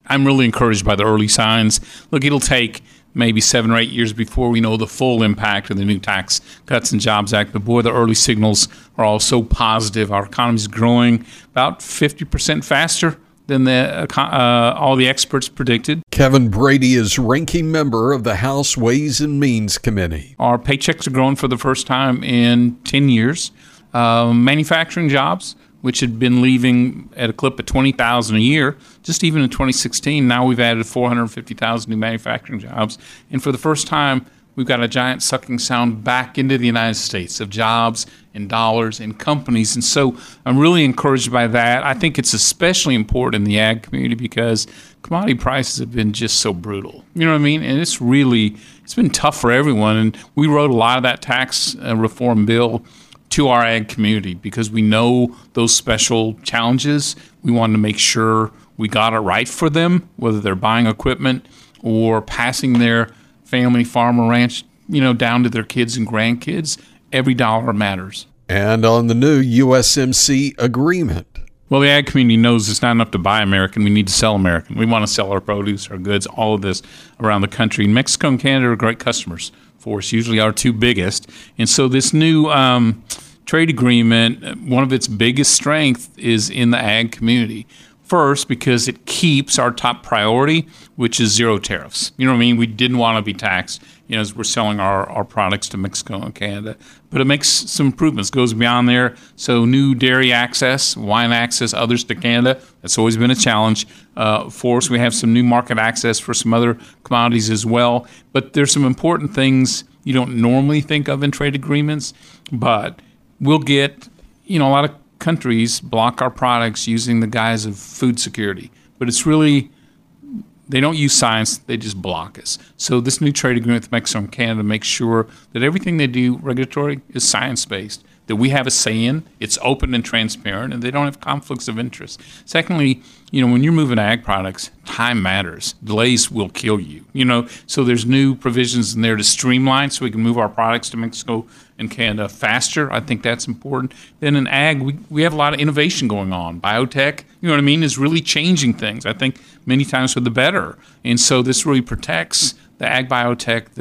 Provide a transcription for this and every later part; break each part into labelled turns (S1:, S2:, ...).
S1: I'm really encouraged by the early signs. Look, it'll take maybe 7 or 8 years before we know the full impact of the new Tax Cuts and Jobs Act. But boy, the early signals are all so positive. Our economy is growing about 50% faster than all the experts predicted.
S2: Kevin Brady is ranking member of the House Ways and Means Committee.
S1: Our paychecks are growing for the first time in 10 years. Manufacturing jobs, which had been leaving at a clip of 20,000 a year, just even in 2016, now we've added 450,000 new manufacturing jobs. And for the first time, we've got a giant sucking sound back into the United States of jobs and dollars and companies. And so I'm really encouraged by that. I think it's especially important in the ag community because commodity prices have been just so brutal. You know what I mean? And it's been tough for everyone. And we wrote a lot of that tax reform bill to our ag community because we know those special challenges. We wanted to make sure we got it right for them, whether they're buying equipment or passing their family farm or ranch, down to their kids and grandkids. Every dollar matters.
S2: And on the new USMC agreement.
S1: Well, the ag community knows it's not enough to buy American. We need to sell American. We want to sell our produce, our goods, all of this around the country. And Mexico and Canada are great customers for us, usually our two biggest. And so this new trade agreement, one of its biggest strengths is in the ag community. First, because it keeps our top priority, which is zero tariffs. You know what I mean? We didn't want to be taxed, as we're selling our products to Mexico and Canada. But it makes some improvements, goes beyond there. So new dairy access, wine access, others to Canada. That's always been a challenge for us. We have some new market access for some other commodities as well. But there's some important things you don't normally think of in trade agreements. But we'll get, a lot of countries block our products using the guise of food security. But it's really, they don't use science, they just block us. So this new trade agreement with Mexico and Canada makes sure that everything they do regulatory is science-based, that we have a say in, it's open and transparent, and they don't have conflicts of interest. Secondly, when you're moving ag products, time matters. Delays will kill you, So there's new provisions in there to streamline so we can move our products to Mexico and Canada faster. I think that's important. Then in ag, we have a lot of innovation going on. Biotech, is really changing things. I think many times for the better. And so this really protects the ag biotech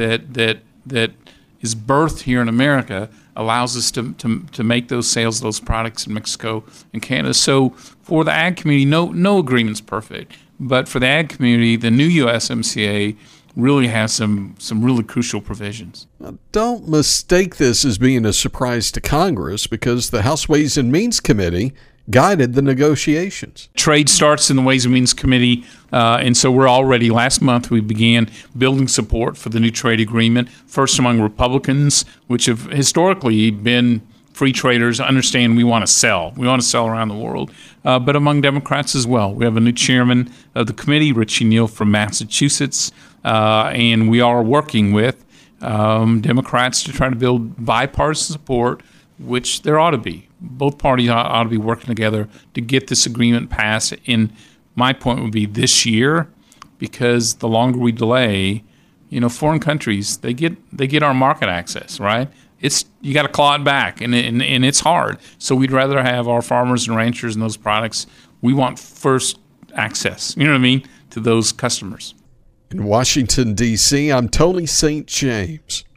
S1: that is birthed here in America, allows us to make those sales, those products in Mexico and Canada. So for the ag community, no agreement's perfect. But for the ag community, the new USMCA really has some really crucial provisions.
S2: Now, don't mistake this as being a surprise to Congress because the House Ways and Means Committee guided the negotiations.
S1: Trade starts in the Ways and Means Committee, and so last month we began building support for the new trade agreement, first among Republicans, which have historically been free traders, understand we want to sell. We want to sell around the world, but among Democrats as well. We have a new chairman of the committee, Richie Neal from Massachusetts, and we are working with Democrats to try to build bipartisan support, which there ought to be. Both parties ought to be working together to get this agreement passed. And my point would be this year, because the longer we delay, foreign countries, they get our market access, right? You got to claw it back, and it's hard. So we'd rather have our farmers and ranchers and those products. We want first access, to those customers.
S2: In Washington, D.C., I'm Tony St. James.